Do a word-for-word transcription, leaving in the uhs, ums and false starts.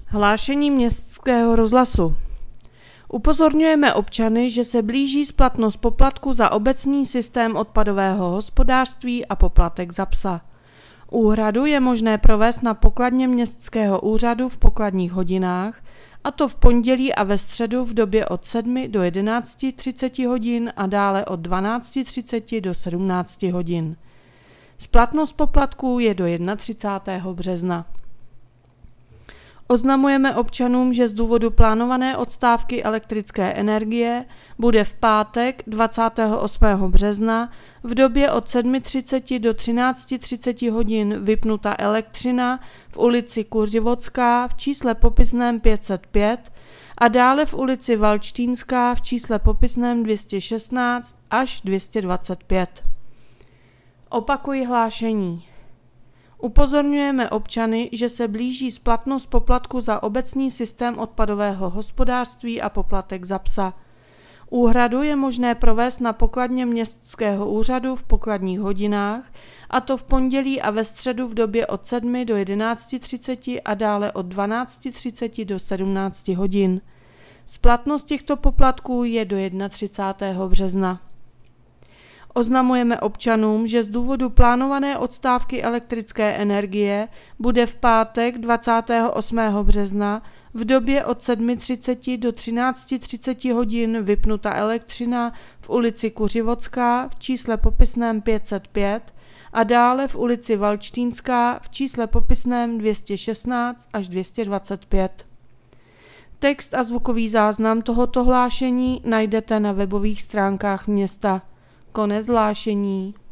Hlášení Městského rozhlasu. Upozorňujeme občany, že se blíží splatnost poplatku za obecní systém odpadového hospodářství a poplatek za psa. Úhradu je možné provést na pokladně Městského úřadu v pokladních hodinách, a to v pondělí a ve středu v době od sedmi do jedenácti třiceti hodin a dále od dvanácti třiceti do sedmnácti hodin. Splatnost poplatků je do třicátého prvního března. Oznamujeme občanům, že z důvodu plánované odstávky elektrické energie bude v pátek dvacátého osmého března v době od sedmi třiceti do třinácti třiceti hodin vypnuta elektřina v ulici Kuřivodská v čísle popisném pět set pět a dále v ulici Valčtýnská v čísle popisném dvě stě šestnáct až dvě stě dvacet pět. Opakuji hlášení. Upozorňujeme občany, že se blíží splatnost poplatku za obecní systém odpadového hospodářství a poplatek za psa. Úhradu je možné provést na pokladně Městského úřadu v pokladních hodinách, a to v pondělí a ve středu v době od sedmi do jedenácti třiceti a dále od dvanácti třiceti do sedmnácti hodin. Splatnost těchto poplatků je do třicátého prvního března. Oznamujeme občanům, že z důvodu plánované odstávky elektrické energie bude v pátek dvacátého osmého března v době od sedmi třiceti do třinácti třiceti hodin vypnuta elektřina v ulici Kuřivodská v čísle popisném pět set pět a dále v ulici Valčtýnská v čísle popisném dvě stě šestnáct až dvě stě dvacet pět. Text a zvukový záznam tohoto hlášení najdete na webových stránkách města. Konec hlášení.